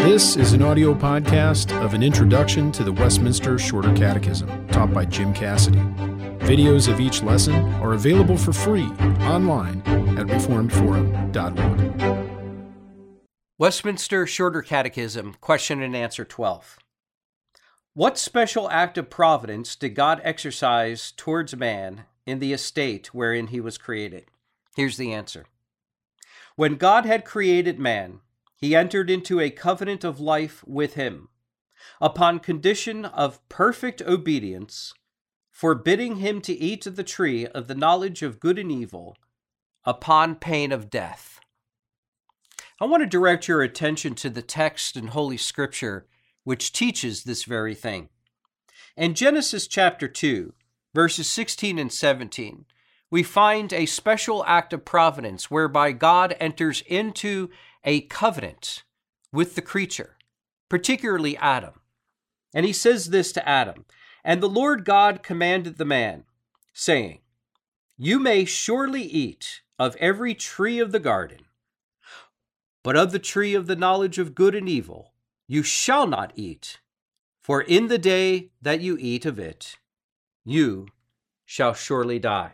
This is an audio podcast of an introduction to the Westminster Shorter Catechism, taught by Jim Cassidy. Videos of each lesson are available for free online at reformedforum.org. Westminster Shorter Catechism, Question and Answer 12. What special act of providence did God exercise towards man in the estate wherein he was created? Here's the answer. When God had created man, he entered into a covenant of life with him, upon condition of perfect obedience, forbidding him to eat of the tree of the knowledge of good and evil, upon pain of death. I want to direct your attention to the text in Holy Scripture which teaches this very thing. In Genesis chapter 2, verses 16 and 17, we find a special act of providence whereby God enters into a covenant with the creature, particularly Adam. And he says this to Adam, "And the Lord God commanded the man, saying, You may surely eat of every tree of the garden, but of the tree of the knowledge of good and evil you shall not eat, for in the day that you eat of it, you shall surely die."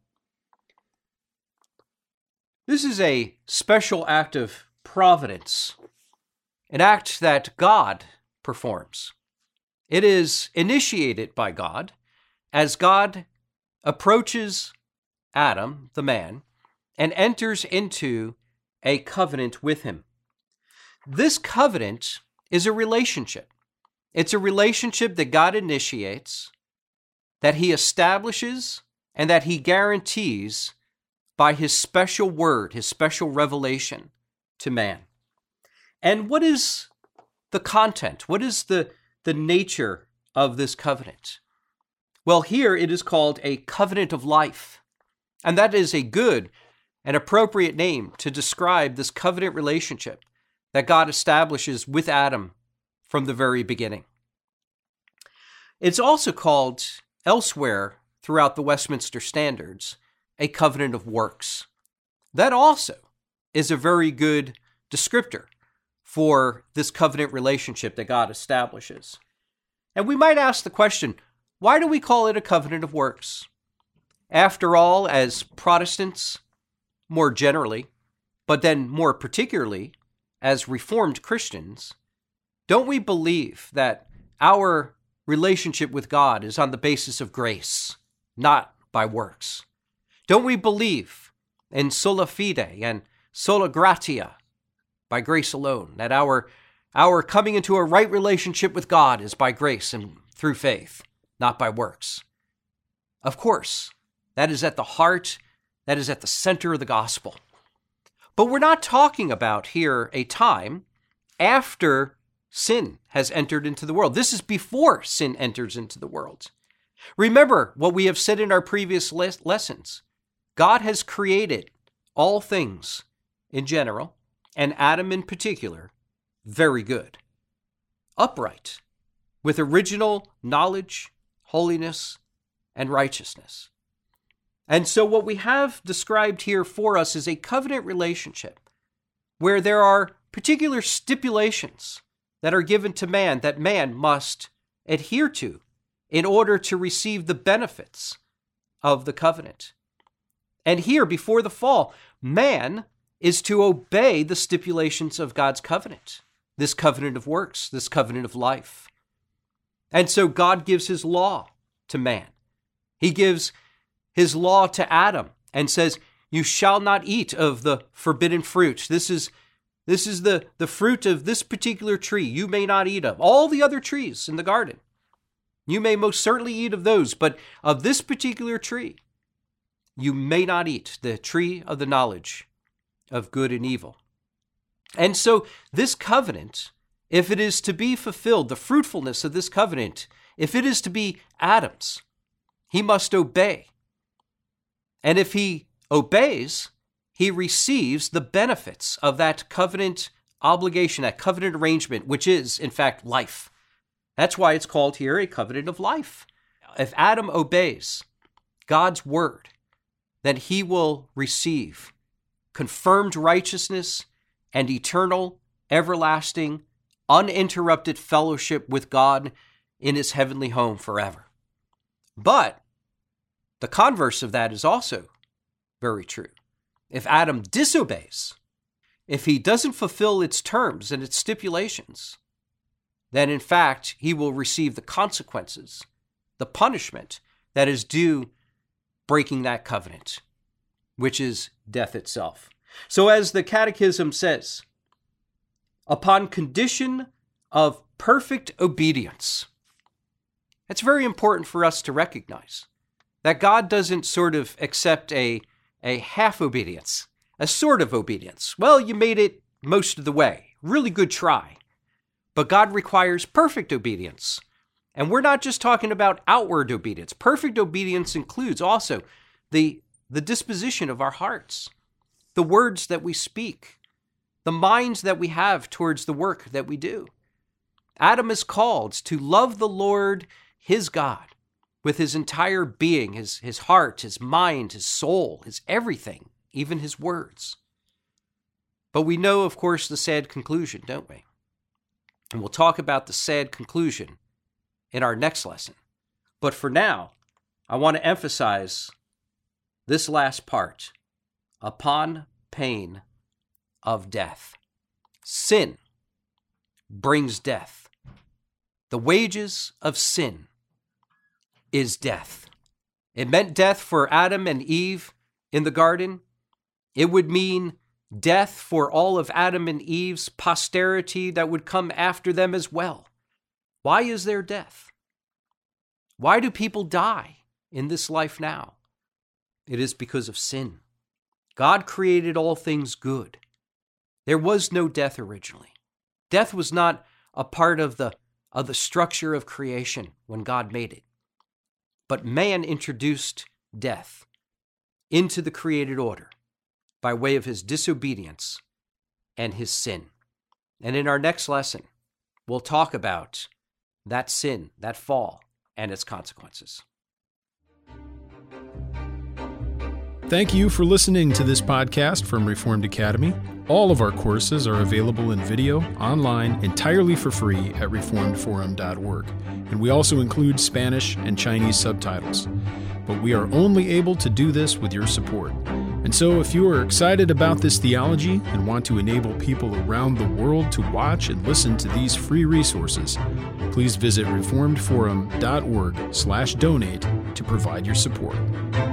This is a special act of providence, an act that God performs. It is initiated by God as God approaches Adam, the man, and enters into a covenant with him. This covenant is a relationship. It's a relationship that God initiates, that he establishes, and that he guarantees by his special word, his special revelation to man. And what is the content? What is the nature of this covenant? Well, here it is called a covenant of life. And that is a good and appropriate name to describe this covenant relationship that God establishes with Adam from the very beginning. It's also called elsewhere throughout the Westminster Standards a covenant of works. That also is a very good descriptor for this covenant relationship that God establishes. And we might ask the question, why do we call it a covenant of works? After all, as Protestants, more generally, but then more particularly as Reformed Christians, don't we believe that our relationship with God is on the basis of grace, not by works? Don't we believe in sola fide and sola gratia, by grace alone, that our coming into a right relationship with God is by grace and through faith, not by works? Of course, that is at the heart, that is at the center of the gospel. But we're not talking about here a time after sin has entered into the world. This is before sin enters into the world. Remember what we have said in our previous lessons. God has created all things in general, and Adam in particular, very good, upright, with original knowledge, holiness, and righteousness. And so what we have described here for us is a covenant relationship where there are particular stipulations that are given to man that man must adhere to in order to receive the benefits of the covenant. And here, before the fall, man is to obey the stipulations of God's covenant, this covenant of works, this covenant of life. And so God gives his law to man. He gives his law to Adam and says, "You shall not eat of the forbidden fruit. This is the fruit of this particular tree you may not eat of. All the other trees in the garden, you may most certainly eat of those, but of this particular tree, you may not eat, the tree of the knowledge of good and evil." And so this covenant, if it is to be fulfilled, the fruitfulness of this covenant, if it is to be Adam's, he must obey. And if he obeys, he receives the benefits of that covenant obligation, that covenant arrangement, which is, in fact, life. That's why it's called here a covenant of life. If Adam obeys God's word, then he will receive confirmed righteousness and eternal, everlasting, uninterrupted fellowship with God in his heavenly home forever. But the converse of that is also very true. If Adam disobeys, if he doesn't fulfill its terms and its stipulations, then in fact he will receive the consequences, the punishment that is due breaking that covenant, which is death itself. So as the Catechism says, upon condition of perfect obedience, it's very important for us to recognize that God doesn't sort of accept a half obedience, a sort of obedience. Well, you made it most of the way. Really good try. But God requires perfect obedience. And we're not just talking about outward obedience. Perfect obedience includes also the disposition of our hearts, the words that we speak, the minds that we have towards the work that we do. Adam is called to love the Lord, his God, with his entire being, his heart, his mind, his soul, his everything, even his words. But we know, of course, the sad conclusion, don't we? And we'll talk about the sad conclusion in our next lesson. But for now, I want to emphasize this last part, upon pain of death. Sin brings death. The wages of sin is death. It meant death for Adam and Eve in the garden. It would mean death for all of Adam and Eve's posterity that would come after them as well. Why is there death? Why do people die in this life now? It is because of sin. God created all things good. There was no death originally. Death was not a part of the structure of creation when God made it. But man introduced death into the created order by way of his disobedience and his sin. And in our next lesson, we'll talk about that sin, that fall, and its consequences. Thank you for listening to this podcast from Reformed Academy. All of our courses are available in video, online, entirely for free at reformedforum.org. And we also include Spanish and Chinese subtitles. But we are only able to do this with your support. And so if you are excited about this theology and want to enable people around the world to watch and listen to these free resources, please visit reformedforum.org/donate to provide your support.